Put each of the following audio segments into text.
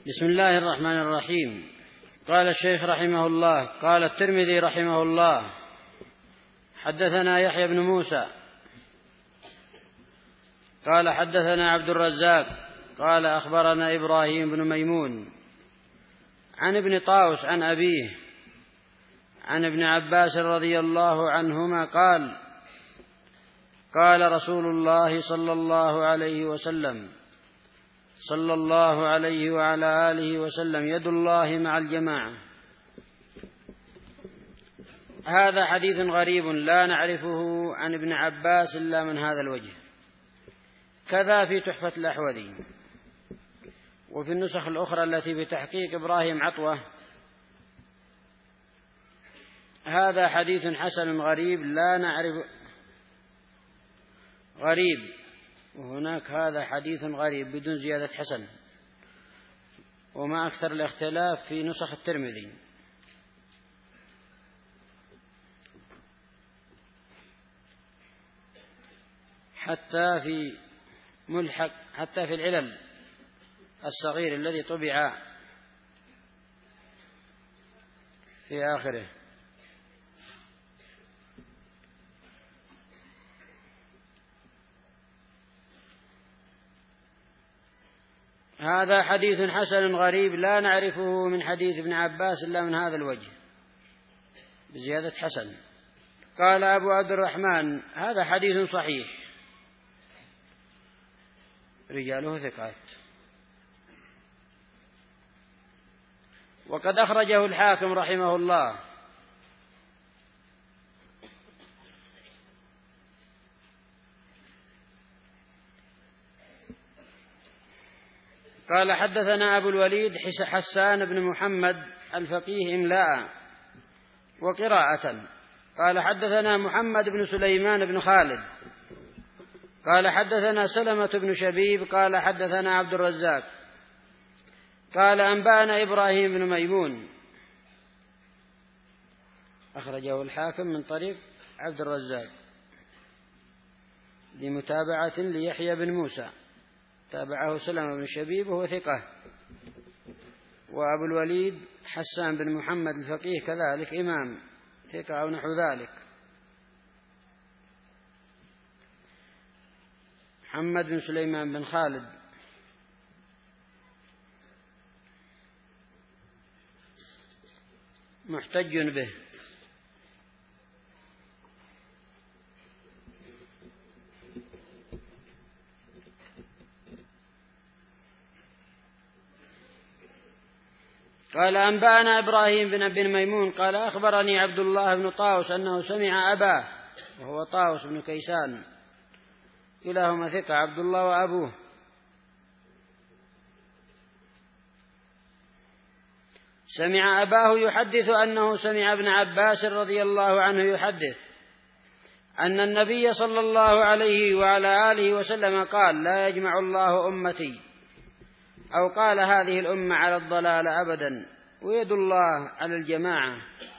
بسم الله الرحمن الرحيم. قال الشيخ رحمه الله: قال الترمذي رحمه الله: حدثنا يحيى بن موسى قال حدثنا عبد الرزاق قال أخبرنا إبراهيم بن ميمون عن ابن طاووس عن أبيه عن ابن عباس رضي الله عنهما قال: قال رسول الله صلى الله عليه وسلم صلى الله عليه وعلى آله وسلم: يد الله مع الجماعة. هذا حديث غريب لا نعرفه عن ابن عباس إلا من هذا الوجه، كذا في تحفة الأحوذي. وفي النسخ الأخرى التي بتحقيق إبراهيم عطوة هذا حديث حسن غريب لا نعرف غريب، وهناك هذا حديث غريب بدون زيادة حسن، وما أكثر الاختلاف في نسخ الترمذي. حتى في العلل الصغير الذي طبع في آخره. هذا حديث حسن غريب لا نعرفه من حديث ابن عباس إلا من هذا الوجه بزيادة حسن. قال أبو عبد الرحمن: هذا حديث صحيح رجاله ثقات. وقد أخرجه الحاكم رحمه الله قال: حدثنا أبو الوليد حسان بن محمد الفقيه إملاء وقراءة. قال: حدثنا محمد بن سليمان بن خالد قال: حدثنا سلمة بن شبيب قال: حدثنا عبد الرزاق قال: أنبأنا إبراهيم بن ميمون. أخرجه الحاكم من طريق عبد الرزاق لمتابعة ليحيى بن موسى، تابعه سلمة بن شبيب وهو ثقة. وأبو الوليد حسان بن محمد الفقيه كذلك إمام ثقة أو نحو ذلك. محمد بن سليمان بن خالد محتج به. قال: أنبأنا إبراهيم بن ميمون قال: أخبرني عبد الله بن طاووس أنه سمع أباه وهو طاووس بن كيسان، كلاهما ثقة، عبد الله وأبوه، سمع أباه يحدث أنه سمع ابن عباس رضي الله عنه يحدث أن النبي صلى الله عليه وعلى آله وسلم قال: لا يجمع الله أمتي، أو قال: هذه الأمة على الضلال أبدا، ويد الله على الجماعة.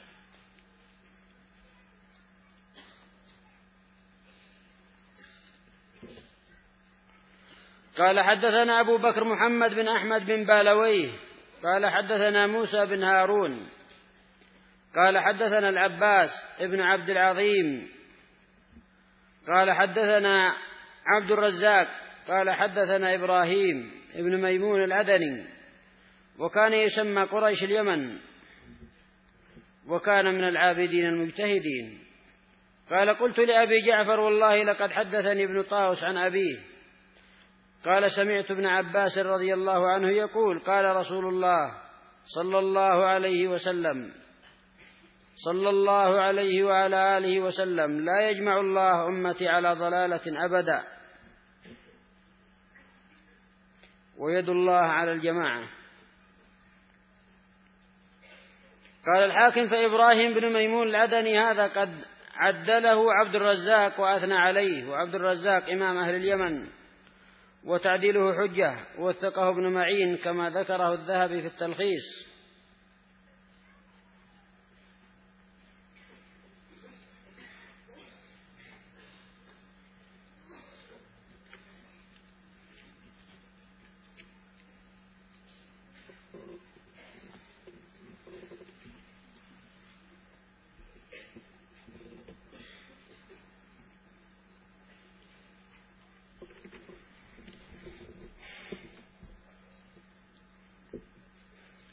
قال: حدثنا أبو بكر محمد بن أحمد بن بالويه قال: حدثنا موسى بن هارون قال: حدثنا العباس ابن عبد العظيم قال: حدثنا عبد الرزاق قال: حدثنا إبراهيم ابن ميمون العدني، وكان يسمى قريش اليمن، وكان من العابدين المجتهدين. قال: قلت لأبي جعفر: والله لقد حدثني ابن طاووس عن أبيه. قال: سمعت ابن عباس رضي الله عنه يقول: قال رسول الله صلى الله عليه وسلم صلى الله عليه وعلى آله وسلم: لا يجمع الله أمتي على ضلالة أبدا، ويد الله على الجماعة. قال الحاكم: فإبراهيم بن ميمون العدني هذا قد عدله عبد الرزاق وأثنى عليه، وعبد الرزاق إمام أهل اليمن وتعديله حجة، ووثقه ابن معين كما ذكره الذهبي في التلخيص.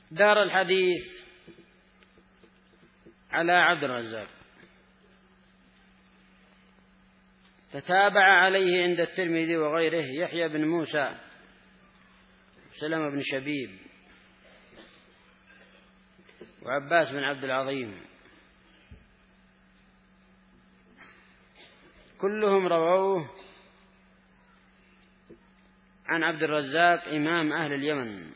دار الحديث على عبد الرزاق، تتابع عليه عند الترمذي وغيره يحيى بن موسى سلمة بن شبيب وعباس بن عبد العظيم، كلهم رووه عن عبد الرزاق إمام أهل اليمن.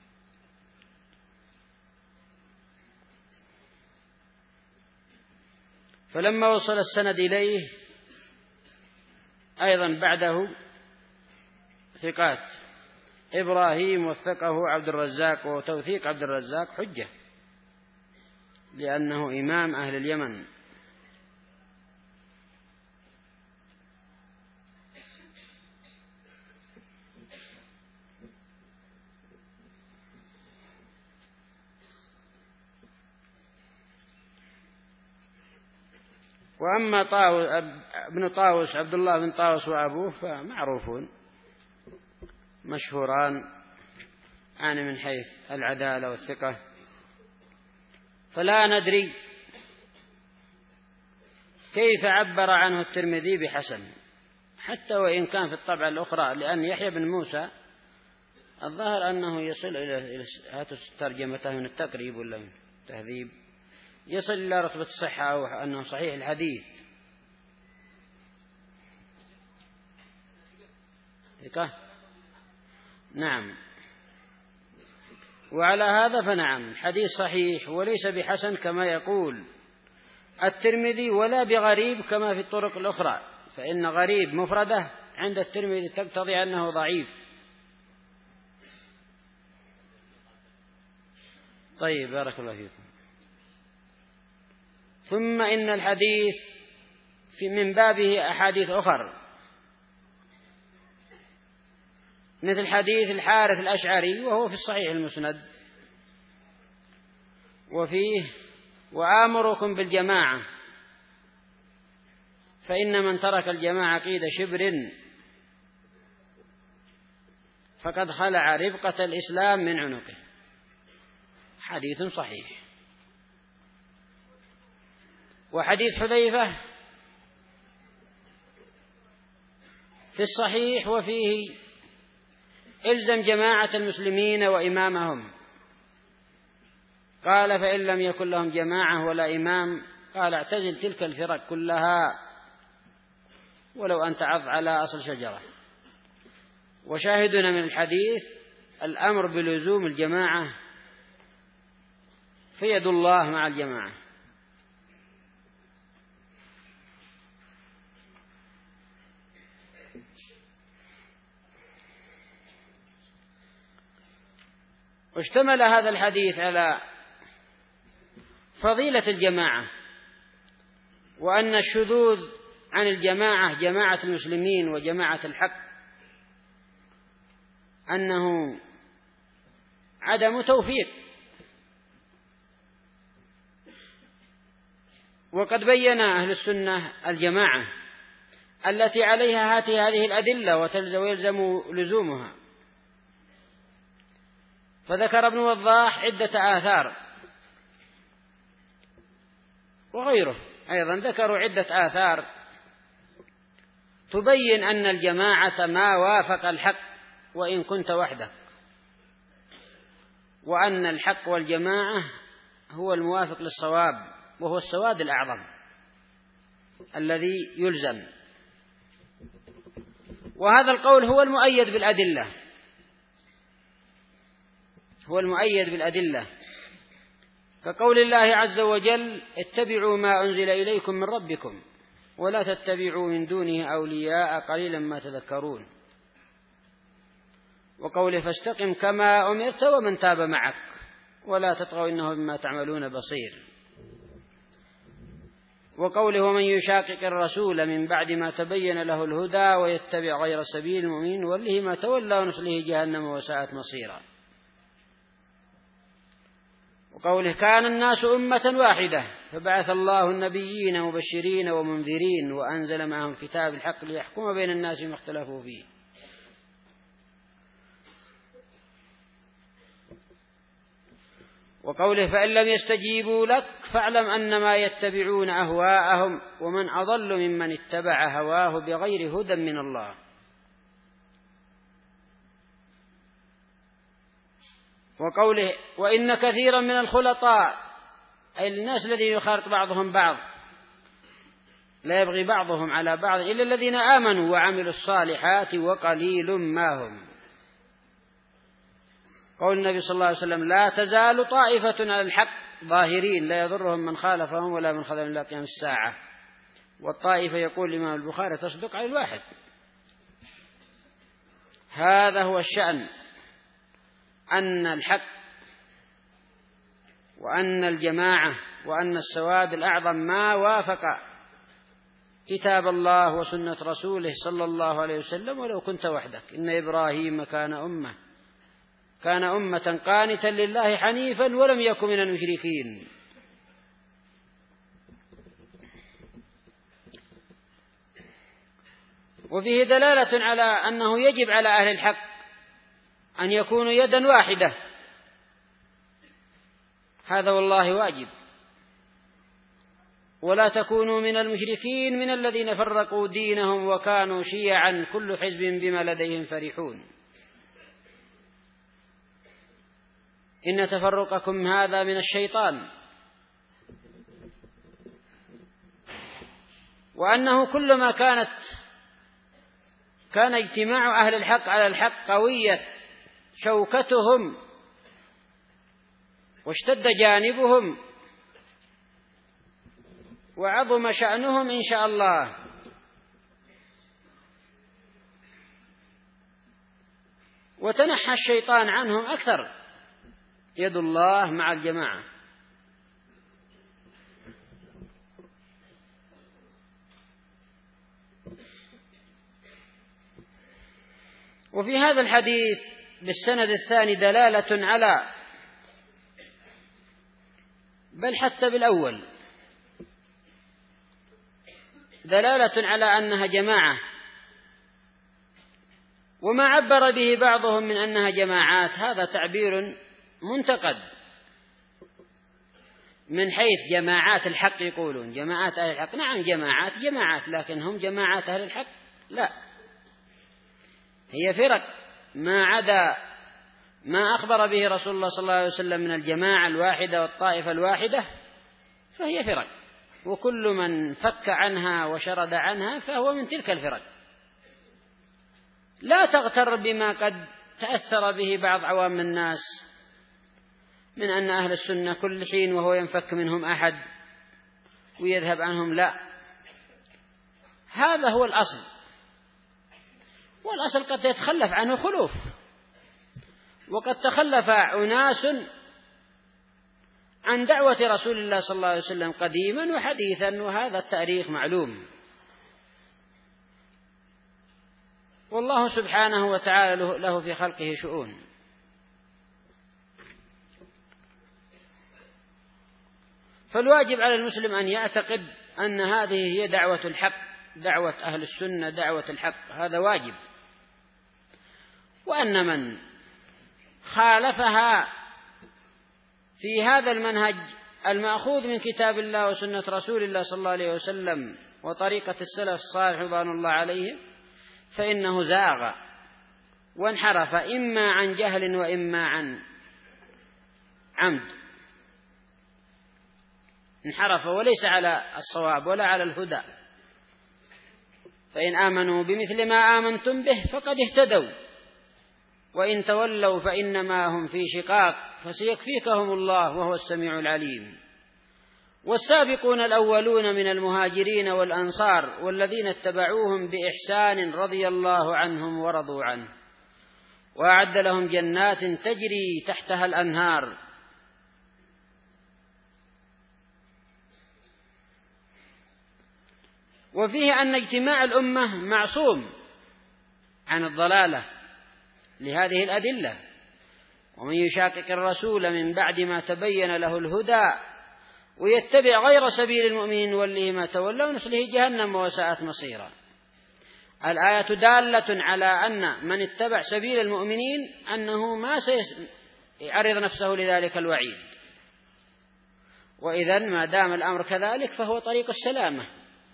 فلما وصل السند إليه أيضا بعده ثقات، إبراهيم وثقه عبد الرزاق، وتوثيق عبد الرزاق حجة لأنه إمام أهل اليمن. وأما ابن طاووس عبد الله بن طاووس وأبوه فمعروفون مشهوران يعني من حيث العدالة والثقة، فلا ندري كيف عبر عنه الترمذي بحسن، حتى وإن كان في الطبعة الأخرى، لأن يحيى بن موسى الظاهر أنه يصل إلى هاتوا ترجمته من التقريب ولا من التهذيب، يصل إلى رتبة الصحة أو أنه صحيح الحديث. نعم، وعلى هذا فنعم حديث صحيح وليس بحسن كما يقول الترمذي، ولا بغريب كما في الطرق الأخرى، فإن غريب مفردة عند الترمذي تقتضي أنه ضعيف. طيب بارك الله فيكم. ثم إن الحديث من بابه أحاديث أخر، مثل حديث الحارث الأشعري وهو في الصحيح المسند، وفيه وآمركم بالجماعة فإن من ترك الجماعة قيد شبر فقد خلع ربقة الإسلام من عنقه، حديث صحيح. وحديث حذيفة في الصحيح وفيه إلزم جماعة المسلمين وإمامهم، قال فإن لم يكن لهم جماعة ولا إمام قال اعتزل تلك الفرق كلها ولو أن تعض على أصل شجرة. وشاهدنا من الحديث الأمر بلزوم الجماعة، فيد الله مع الجماعة. واشتمل هذا الحديث على فضيلة الجماعة، وأن الشذوذ عن الجماعة جماعة المسلمين وجماعة الحق أنه عدم توفيق. وقد بين أهل السنة الجماعة التي عليها هذه الأدلة ويلزم لزومها، فذكر ابن وضاح عدة آثار، وغيره أيضا ذكروا عدة آثار تبين أن الجماعة ما وافق الحق وإن كنت وحدك، وأن الحق والجماعة هو الموافق للصواب، وهو السواد الأعظم الذي يلزم. وهذا القول هو المؤيد بالأدلة، هو المؤيد بالأدلة، كقول الله عز وجل اتبعوا ما أنزل إليكم من ربكم ولا تتبعوا من دونه أولياء قليلا ما تذكرون، وقوله فاستقم كما أمرت ومن تاب معك ولا تطغوا إنه بما تعملون بصير، وقوله ومن يشاقق الرسول من بعد ما تبين له الهدى ويتبع غير سبيل المؤمنين وله ما تولى ونصله جهنم وساءت مصيرا، وقوله كان الناس أمة واحدة فبعث الله النبيين مبشرين ومنذرين وأنزل معهم كتاب الحق ليحكم بين الناس فيما اختلفوا فيه. وقوله فإن لم يستجيبوا لك فاعلم أنما يتبعون أهواءهم ومن أضل ممن اتبع هواه بغير هدى من الله. وقوله وإن كثيرا من الخلطاء أي الناس الذين يخالط بعضهم بعض لا يبغي بعضهم على بعض إلا الذين آمنوا وعملوا الصالحات وقليل ما هم. قول النبي صلى الله عليه وسلم لا تزال طائفة على الحق ظاهرين لا يضرهم من خالفهم ولا من خذلهم إلى قيام الساعة. والطائفة يقول الإمام البخاري تصدق على الواحد. هذا هو الشأن، أن الحق وأن الجماعة وأن السواد الأعظم ما وافق كتاب الله وسنة رسوله صلى الله عليه وسلم ولو كنت وحدك. إن إبراهيم كان أمة قانتا لله حنيفا ولم يكن من المشركين. وفيه دلالة على أنه يجب على أهل الحق أن يكونوا يدا واحدة، هذا والله واجب. ولا تكونوا من المشركين من الذين فرقوا دينهم وكانوا شيعا كل حزب بما لديهم فرحون. إن تفرقكم هذا من الشيطان، وأنه كلما كان اجتماع أهل الحق على الحق قوية شوكتهم واشتد جانبهم وعظم شأنهم إن شاء الله. وتنحى الشيطان عنهم أكثر. يد الله مع الجماعة. وفي هذا الحديث بالسند الثاني دلالة على بل حتى بالأول دلالة على أنها جماعة، وما عبر به بعضهم من أنها جماعات هذا تعبير منتقد من حيث جماعات الحق. يقولون جماعات أهل الحق، نعم جماعات، لكن هم جماعات أهل الحق؟ لا، هي فرق ما عدا ما أخبر به رسول الله صلى الله عليه وسلم من الجماعة الواحدة والطائفة الواحدة فهي فرق، وكل من فك عنها وشرد عنها فهو من تلك الفرق. لا تغتر بما قد تأثر به بعض عوام الناس من أن أهل السنة كل حين وهو ينفك منهم أحد ويذهب عنهم، لا، هذا هو الأصل، والأصل قد يتخلف عنه خلوف، وقد تخلف أناس عن دعوة رسول الله صلى الله عليه وسلم قديما وحديثا، وهذا التاريخ معلوم. والله سبحانه وتعالى له في خلقه شؤون. فالواجب على المسلم أن يعتقد أن هذه هي دعوة الحق، دعوة أهل السنة، دعوة الحق، هذا واجب. وأن من خالفها في هذا المنهج المأخوذ من كتاب الله وسنة رسول الله صلى الله عليه وسلم وطريقة السلف الصالح رضوان الله عليهم فإنه زاغ وانحرف إما عن جهل وإما عن عمد، انحرف وليس على الصواب ولا على الهدى. فإن آمنوا بمثل ما آمنتم به فقد اهتدوا وإن تولوا فإنما هم في شقاق فسيكفيكهم الله وهو السميع العليم. والسابقون الأولون من المهاجرين والأنصار والذين اتبعوهم بإحسان رضي الله عنهم ورضوا عنه وأعد لهم جنات تجري تحتها الأنهار وفيه أن اجتماع الأمة معصوم عن الضلالة لهذه الأدلة. ومن يشاقق الرسول من بعد ما تبين له الهدى ويتبع غير سبيل المؤمنين نوله ما تولى ونصله جهنم وساءت مصيرا. الآية دالة على أن من اتبع سبيل المؤمنين أنه ما سيعرض نفسه لذلك الوعيد، وإذا ما دام الأمر كذلك فهو طريق السلامة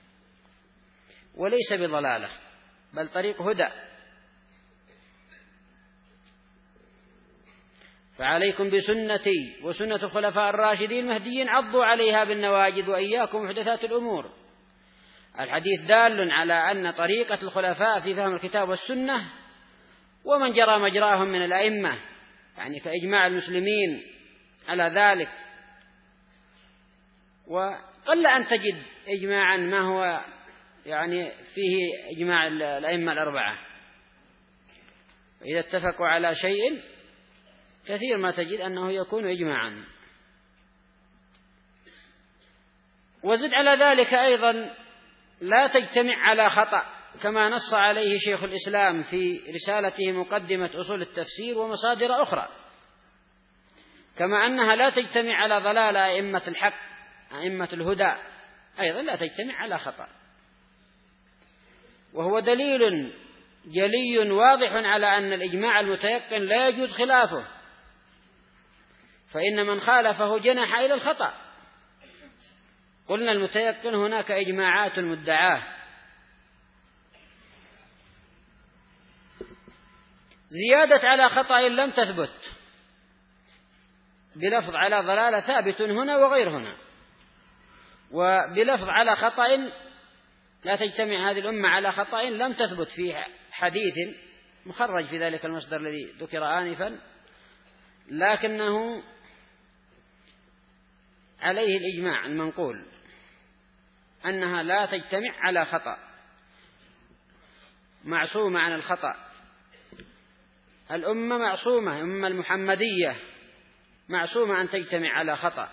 وليس بضلالة، بل طريق هدى. فعليكم بسنتي وسنة الخلفاء الراشدين المهديين عضوا عليها بالنواجذ وإياكم محدثات الأمور. الحديث دال على أن طريقة الخلفاء في فهم الكتاب والسنة ومن جرى مجراهم من الأئمة، يعني كإجماع المسلمين على ذلك. وقل أن تجد إجماعا ما هو يعني فيه إجماع الأئمة الأربعة، إذا اتفقوا على شيء كثير ما تجد أنه يكون إجماعا. وزد على ذلك أيضا لا تجتمع على خطأ، كما نص عليه شيخ الإسلام في رسالته مقدمة أصول التفسير ومصادر أخرى، كما أنها لا تجتمع على ضلال أئمة الحق أئمة الهدى، أيضا لا تجتمع على خطأ. وهو دليل جلي واضح على أن الإجماع المتيقن لا يجوز خلافه، فإن من خالفه جنح إلى الخطأ. قلنا المتيقن هناك إجماعات مدعاة، زيادة على خطأ لم تثبت بلفظ على ضلالة ثابت هنا وغير هنا، وبلفظ على خطأ لا تجتمع هذه الأمة على خطأ لم تثبت في حديث مخرج في ذلك المصدر الذي ذكر آنفا، لكنه عليه الإجماع المنقول أنها لا تجتمع على خطأ، معصومة عن الخطأ. الأمة معصومة، الأمة المحمدية معصومة أن تجتمع على خطأ.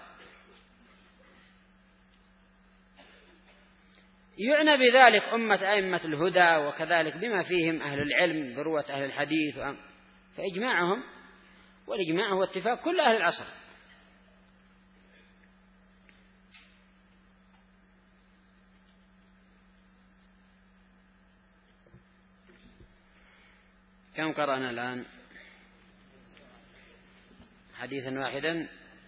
يعنى بذلك أمة أئمة الهدى، وكذلك بما فيهم أهل العلم ذروة أهل الحديث، فإجماعهم والإجماع هو اتفاق كل أهل العصر. كم قرأنا الآن؟ حديثا واحدا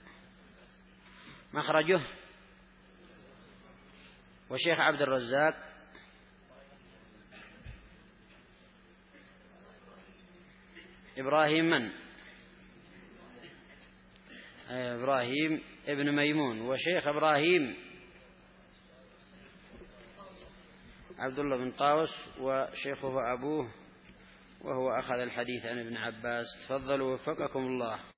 مخرجه وشيخ عبد الرزاق إبراهيم من؟ إبراهيم ابن ميمون، وشيخ إبراهيم عبد الله بن طاووس، وشيخه أبوه، وهو أخذ الحديث عن ابن عباس. تفضلوا وفقكم الله.